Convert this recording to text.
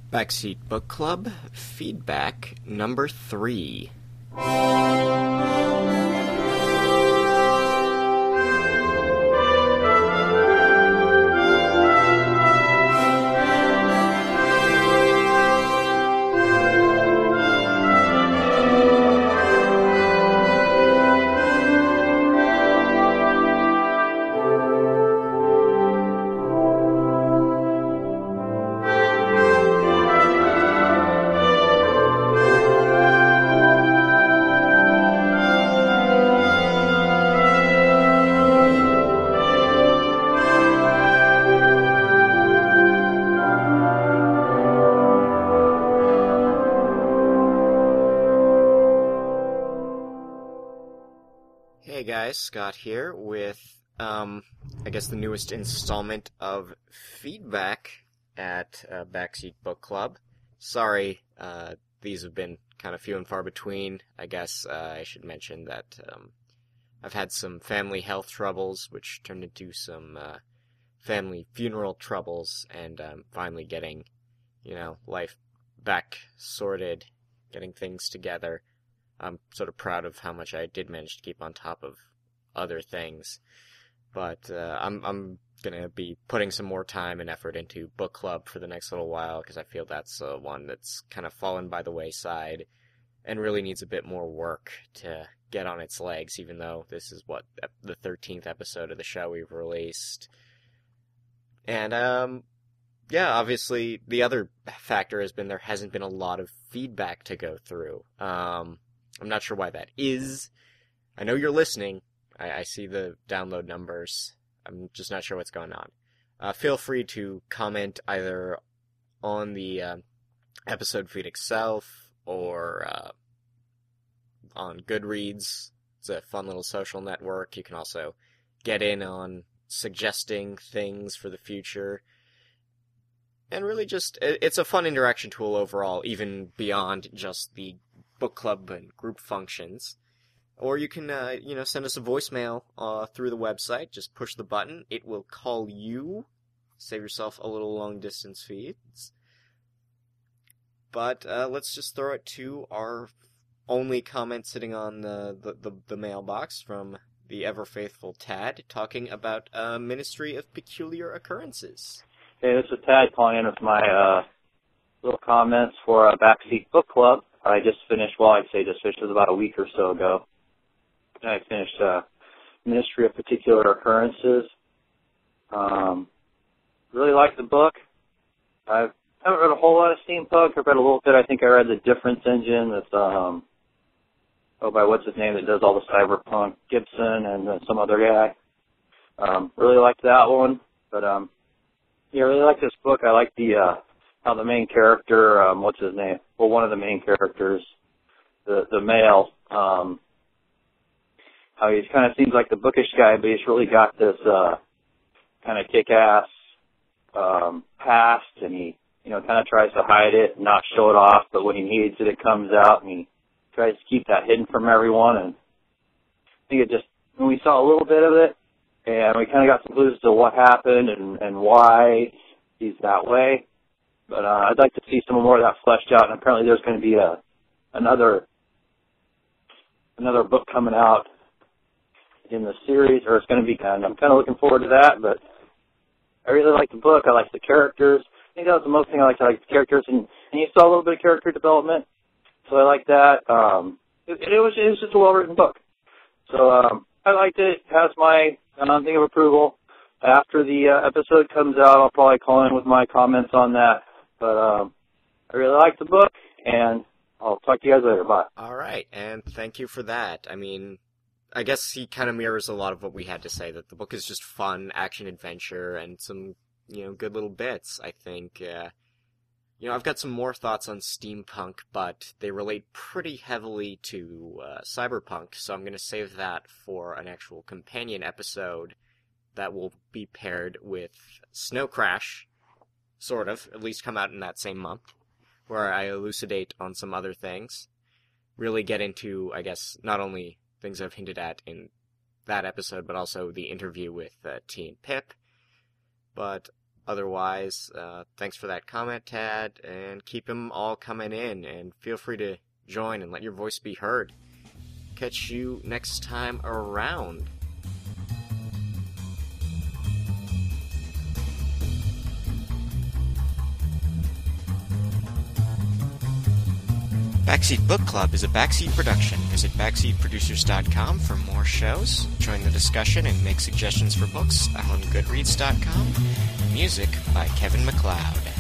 Backseat Book Club, feedback number 3. Hey guys, Scott here with, I guess the newest installment of feedback at Backseat Book Club. Sorry, these have been kind of few and far between. I guess I should mention that I've had some family health troubles, which turned into some family funeral troubles, and I'm finally getting, life back sorted, getting things together. I'm sort of proud of how much I did manage to keep on top of other things. But I'm going to be putting some more time and effort into book club for the next little while, because I feel that's one that's kind of fallen by the wayside and really needs a bit more work to get on its legs, even though this is, the 13th episode of the show we've released. And, obviously, the other factor has been there hasn't been a lot of feedback to go through. I'm not sure why that is. I know you're listening. I see the download numbers. I'm just not sure what's going on. Feel free to comment either on the episode feed itself or on Goodreads. It's a fun little social network. You can also get in on suggesting things for the future. And really just, it's a fun interaction tool overall, even beyond just the book club and group functions. Or you can, send us a voicemail through the website. Just push the button. It will call you. Save yourself a little long-distance feeds. But let's just throw it to our only comment sitting on the mailbox from the ever-faithful Tad, talking about Ministry of Peculiar Occurrences. Hey, this is Tad calling in with my little comments for Backseat Book Club. I just finished, it was about a week or so ago. I finished Ministry of Particular Occurrences. Really liked the book. I haven't read a whole lot of steampunk. I've read a little bit. I think I read The Difference Engine with, by what's his name that does all the cyberpunk, Gibson, and some other guy. Really liked that one. But, I really like this book. I like how the main character, what's his name? Well, one of the main characters, the male, how he kind of seems like the bookish guy, but he's really got this kind of kick-ass past, and he, kind of tries to hide it and not show it off, but when he needs it, it comes out, and he tries to keep that hidden from everyone. And I think when we saw a little bit of it, and we kind of got some clues to what happened and why he's that way. But I'd like to see some more of that fleshed out, and apparently there's going to be another book coming out in the series, or it's going to be I'm kind of looking forward to that, but I really like the book. I like the characters. I think that was the most thing I liked. I liked the characters, and you saw a little bit of character development, so I like that. It was just a well-written book. So I liked it. It has my thing of approval. After the episode comes out, I'll probably call in with my comments on that. But I really like the book, and I'll talk to you guys later. Bye. All right, and thank you for that. I mean, I guess he kind of mirrors a lot of what we had to say, that the book is just fun, action-adventure, and some, good little bits, I think. I've got some more thoughts on steampunk, but they relate pretty heavily to cyberpunk, so I'm going to save that for an actual companion episode that will be paired with Snow Crash, sort of, at least come out in that same month, where I elucidate on some other things, really get into, I guess, not only things I've hinted at in that episode, but also the interview with T and Pip. But Otherwise, thanks for that comment, Tad, and keep them all coming in, and feel free to join and let your voice be heard. Catch you next time around. Backseat Book Club is a Backseat production. Visit backseatproducers.com for more shows. Join the discussion and make suggestions for books on goodreads.com. Music by Kevin MacLeod.